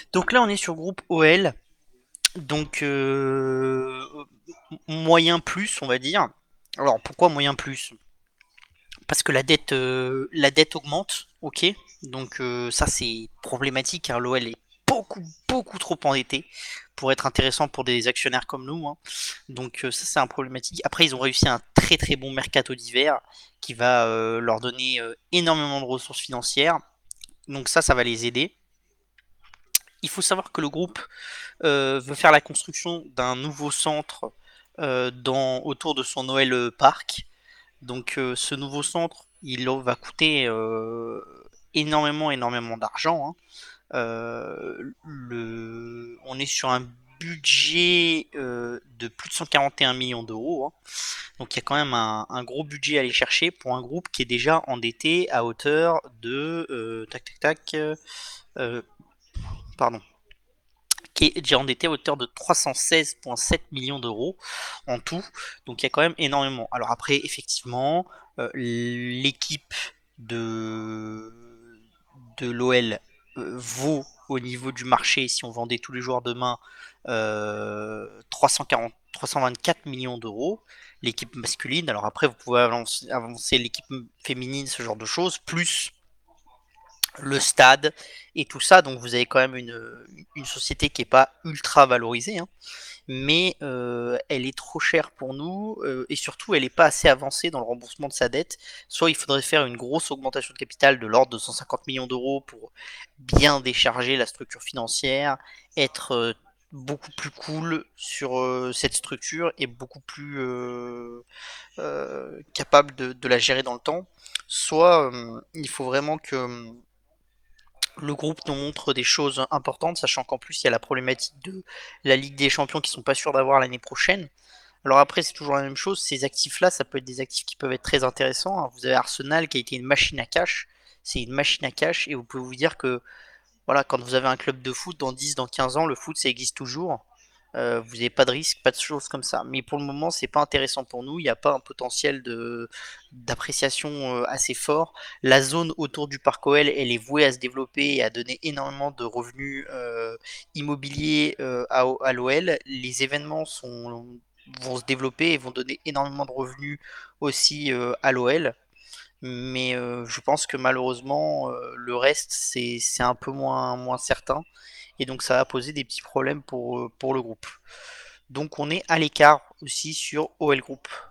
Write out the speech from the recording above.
Donc là, on est sur groupe OL, donc moyen plus, on va dire. Alors pourquoi moyen plus? Parce que la dette augmente, ok. Donc ça c'est problématique, hein. L'OL est beaucoup trop endetté pour être intéressant pour des actionnaires comme nous, hein. Donc ça c'est un problématique. Après ils ont réussi un très bon mercato d'hiver qui va leur donner énormément de ressources financières. Donc ça va les aider. Il faut savoir que le groupe veut faire la construction d'un nouveau centre autour de son Noël Park. Donc ce nouveau centre, il va coûter énormément d'argent, hein. On est sur un budget de plus de 141 millions d'euros, hein. Donc il y a quand même un gros budget à aller chercher pour un groupe qui est déjà endetté à hauteur de euh, pardon, qui est déjà endetté à hauteur de 316,7 millions d'euros en tout. Donc il y a quand même énormément. Alors après, effectivement, l'équipe de, de l'OL vaut au niveau du marché, si on vendait tous les joueurs demain, 324 millions d'euros. L'équipe masculine, alors après, vous pouvez avancer l'équipe féminine, ce genre de choses, plus le stade et tout ça. Donc vous avez quand même une société qui est pas ultra valorisée, hein, mais elle est trop chère pour nous et surtout elle n'est pas assez avancée dans le remboursement de sa dette. Soit il faudrait faire une grosse augmentation de capital de l'ordre de 150 millions d'euros pour bien décharger la structure financière, être beaucoup plus cool sur cette structure et beaucoup plus capable de la gérer dans le temps. Soit il faut vraiment que le groupe nous montre des choses importantes, sachant qu'en plus il y a la problématique de la Ligue des Champions qui sont pas sûrs d'avoir l'année prochaine. Alors après c'est toujours la même chose, ces actifs-là, ça peut être des actifs qui peuvent être très intéressants, hein. Vous avez Arsenal qui a été une machine à cash, c'est une machine à cash, et vous pouvez vous dire que voilà, quand vous avez un club de foot, dans 10, dans 15 ans, le foot ça existe toujours. Vous n'avez pas de risque, pas de choses comme ça. Mais pour le moment, c'est pas intéressant pour nous. Il n'y a pas un potentiel d'appréciation assez fort. La zone autour du parc OL, elle est vouée à se développer et à donner énormément de revenus immobiliers à l'OL. Les événements vont se développer et vont donner énormément de revenus aussi à l'OL. Mais je pense que malheureusement, le reste, c'est un peu moins certain. Et donc ça va poser des petits problèmes pour le groupe. Donc on est à l'écart aussi sur OL Group.